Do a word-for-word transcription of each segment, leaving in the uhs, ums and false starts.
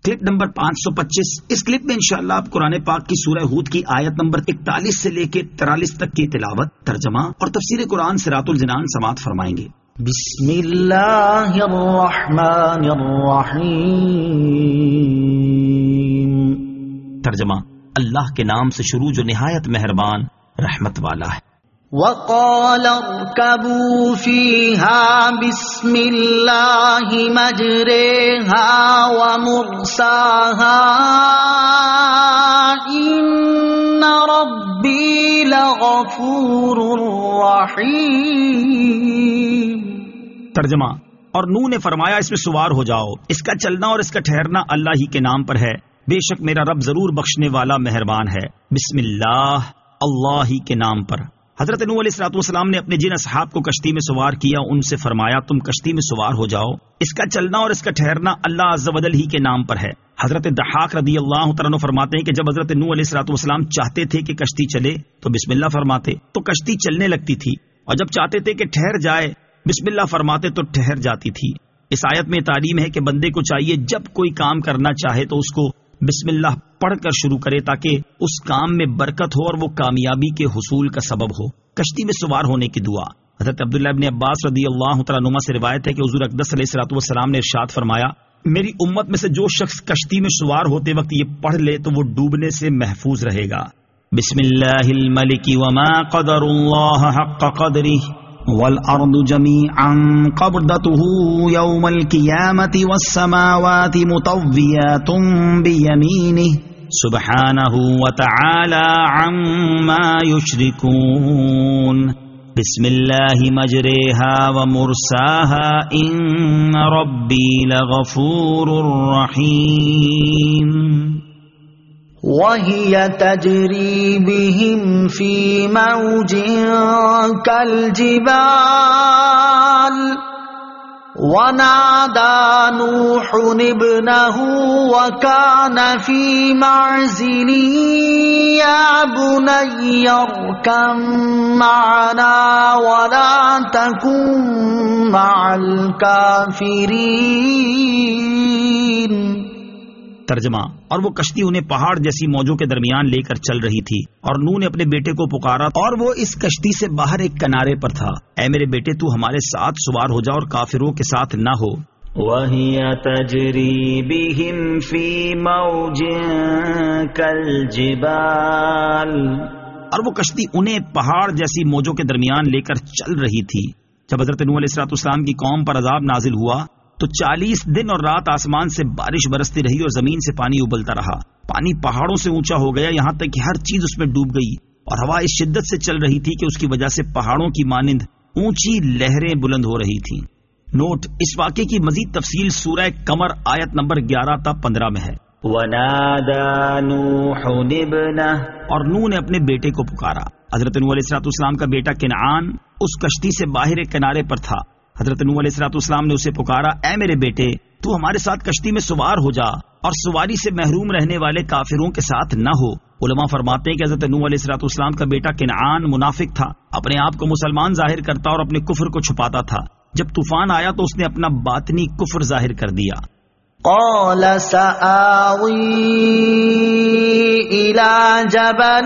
Clip number پانچ سو پچیس. اس clip میں انشاءاللہ آپ قرآن پاک کی سورہ ہود کی آیت نمبر اکتالیس سے لے کے ترالیس تک کی تلاوت، ترجمہ اور تفسیر قرآن صراط الجنان سماعت فرمائیں گے. بسم اللہ الرحمن الرحیم. ترجمہ: اللہ کے نام سے شروع جو نہایت مہربان رحمت والا ہے. وقال اركبوا فيها بسم الله مجريها ومرساها إن ربي لغفور رحيم. ترجمہ: اور نوح نے فرمایا اس میں سوار ہو جاؤ، اس کا چلنا اور اس کا ٹھہرنا اللہ ہی کے نام پر ہے، بے شک میرا رب ضرور بخشنے والا مہربان ہے. بسم اللہ، اللہ ہی کے نام پر. حضرت نوح علیہ الصلوۃ والسلام نے اپنے جن اصحاب کو کشتی میں سوار کیا ان سے فرمایا تم کشتی میں سوار ہو جاؤ، اس کا چلنا اور اس کا ٹھہرنا اللہ عز و جل ہی کے نام پر ہے. حضرت ضحاک رضی اللہ تعالیٰ عنہ فرماتے ہیں کہ جب حضرت نوح علیہ الصلوۃ والسلام چاہتے تھے کہ کشتی چلے تو بسم اللہ فرماتے تو کشتی چلنے لگتی تھی، اور جب چاہتے تھے کہ ٹھہر جائے بسم اللہ فرماتے تو ٹھہر جاتی تھی. اس آیت میں تعلیم ہے کہ بندے کو چاہیے جب کوئی کام کرنا چاہے تو اس کو بسم اللہ پڑھ کر شروع کرے تاکہ اس کام میں برکت ہو اور وہ کامیابی کے حصول کا سبب ہو. کشتی میں سوار ہونے کی دعا. حضرت عبداللہ ابن عباس رضی اللہ تعالیٰ عنہما سے روایت ہے کہ حضور اقدس علیہ الصلوۃ والسلام نے ارشاد فرمایا میری امت میں سے جو شخص کشتی میں سوار ہوتے وقت یہ پڑھ لے تو وہ ڈوبنے سے محفوظ رہے گا. بسم اللہ الملک وما قدر اللہ حق قدرہ والارض جميعا قبضته يوم القيامة والسماوات مطويات بيمينه سبحانه وتعالى عما يشركون. بسم الله مجريها ومرساها إن ربي لغفور رحيم. وهي تجري بهم في موج كالجبال ونادى نوح ابنه وكان في معزل يا بني اركب معنا ولا تكن مع الكافرين. ترجمہ: اور وہ کشتی انہیں پہاڑ جیسی موجوں کے درمیان لے کر چل رہی تھی اور نوح نے اپنے بیٹے کو پکارا اور وہ اس کشتی سے باہر ایک کنارے پر تھا. اے میرے بیٹے تو ہمارے ساتھ سوار ہو جا اور کافروں کے ساتھ نہ ہو. وَهِيَ تَجْرِي بِهِمْ فِي مَوْجٍ كَالْجِبَالِ. اور وہ کشتی انہیں پہاڑ جیسی موجوں کے درمیان لے کر چل رہی تھی. جب حضرت نوح علیہ الصلوۃ والسلام کی قوم پر عذاب نازل ہوا تو چالیس دن اور رات آسمان سے بارش برستی رہی اور زمین سے پانی ابلتا رہا. پانی پہاڑوں سے اونچا ہو گیا یہاں تک کہ ہر چیز اس میں ڈوب گئی اور ہوا اس شدت سے چل رہی تھی کہ اس کی وجہ سے پہاڑوں کی مانند اونچی لہریں بلند ہو رہی تھیں. نوٹ: اس واقعے کی مزید تفصیل سورہ قمر آیت نمبر گیارہ تا پندرہ میں ہے. وَنَادَى نُوحٌ ابْنَهُ. اور نوح نے اپنے بیٹے کو پکارا. حضرت نوح علیہ الصلوۃ والسلام کا بیٹا کنعان اس کشتی سے باہر ایک کنارے پر تھا. حضرت نوح علیہ الصلوۃ والسلام نے اسے پکارا اے میرے بیٹے تو ہمارے ساتھ کشتی میں سوار ہو جا اور سواری سے محروم رہنے والے کافروں کے ساتھ نہ ہو. علماء فرماتے ہیں کہ حضرت نوح علیہ الصلوۃ والسلام کا بیٹا کنعان منافق تھا، اپنے آپ کو مسلمان ظاہر کرتا اور اپنے کفر کو چھپاتا تھا. جب طوفان آیا تو اس نے اپنا باطنی کفر ظاہر کر دیا. قال سآوي إلى جبل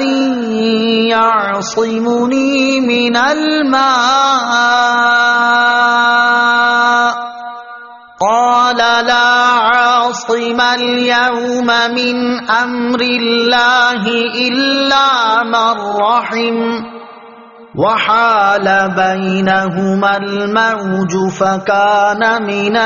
يعصمني من الماء قال لا عاصم اليوم من أمر الله إلا من رحم وحال بينهما الموج فكان من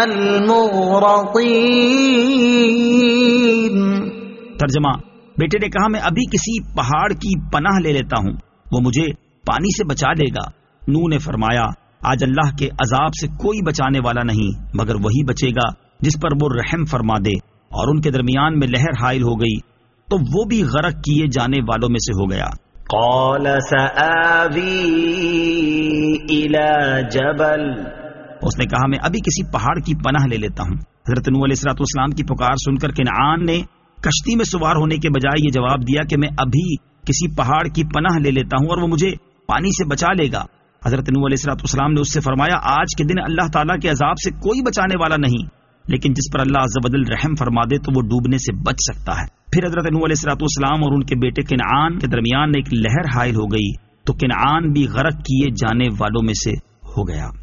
المغرقين. ترجمہ: بیٹے نے کہا میں ابھی کسی پہاڑ کی پناہ لے لیتا ہوں، وہ مجھے پانی سے بچا لے گا. نوح نے فرمایا آج اللہ کے عذاب سے کوئی بچانے والا نہیں مگر وہی بچے گا جس پر وہ رحم فرما دے. اور ان کے درمیان میں لہر حائل ہو گئی تو وہ بھی غرق کیے جانے والوں میں سے ہو گیا. قال سآوي إلى جبل. اس نے کہا میں ابھی کسی پہاڑ کی پناہ لے لیتا ہوں. حضرت نوح علیہ الصلوۃ والسلام کی پکار سن کر کنعان نے کشتی میں سوار ہونے کے بجائے یہ جواب دیا کہ میں ابھی کسی پہاڑ کی پناہ لے لیتا ہوں اور وہ مجھے پانی سے بچا لے گا. حضرت نوح علیہ الصلوۃ والسلام نے اس سے فرمایا آج کے دن اللہ تعالیٰ کے عذاب سے کوئی بچانے والا نہیں لیکن جس پر اللہ عز و جل رحم فرما دے تو وہ ڈوبنے سے بچ سکتا ہے۔ پھر حضرت نوح علیہ الصلوۃ والسلام اور ان کے بیٹے کنعان کے درمیان ایک لہر حائل ہو گئی تو کنعان بھی غرق کیے جانے والوں میں سے ہو گیا۔